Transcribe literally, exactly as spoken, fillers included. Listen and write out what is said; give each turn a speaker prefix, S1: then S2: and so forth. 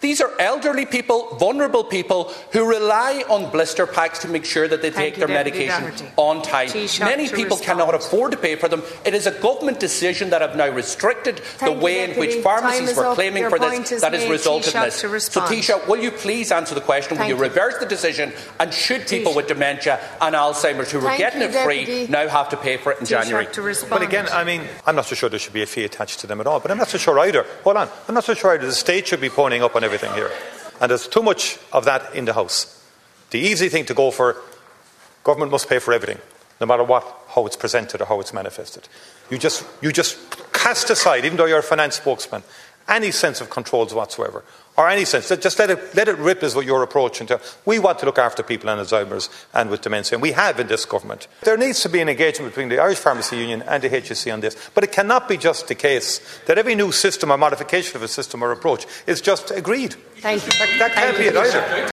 S1: These are elderly people, vulnerable people who rely on blister packs to make sure that they
S2: Thank
S1: take
S2: you,
S1: their
S2: Deputy
S1: medication
S2: Doherty.
S1: on time.
S2: Taoiseach
S1: Many
S2: to
S1: people
S2: respond.
S1: cannot afford to pay for them. It is a government decision that have now restricted
S2: Thank
S1: the
S2: you,
S1: way in
S2: Deputy.
S1: which pharmacies
S2: Time is
S1: were
S2: up.
S1: claiming
S2: Your
S1: for
S2: point
S1: this
S2: is
S1: that has
S2: made.
S1: resulted in
S2: Taoiseach
S1: this.
S2: to
S1: So,
S2: respond.
S1: Taoiseach, will you please answer the question?
S2: Thank
S1: will you
S2: you.
S1: reverse the decision? And should people
S2: Taoiseach.
S1: with dementia and Alzheimer's who were
S2: Thank
S1: getting
S2: you,
S1: it free
S2: Deputy.
S1: now have to pay for it in
S2: Taoiseach
S1: January?
S2: to respond.
S3: But again, I mean, I'm not so sure there should be a fee attached to them at all. But I'm not so sure either. Hold on. I'm not so sure either the state should be ponying up on everything here. And there's too much of that in the House. The easy thing to go for, government must pay for everything, no matter what, how it's presented or how it's manifested. You just, you just cast aside, even though you're a finance spokesman, any sense of controls whatsoever, or any sense. Just let it, let it rip is what your approach into. We want to look after people on Alzheimer's and with dementia, and we have in this government. There needs to be an engagement between the Irish Pharmacy Union and the H S C on this, but it cannot be just the case that every new system or modification of a system or approach is just agreed.
S2: Thank you.
S3: That, that can't
S2: Thank
S3: be
S2: you.
S3: it either.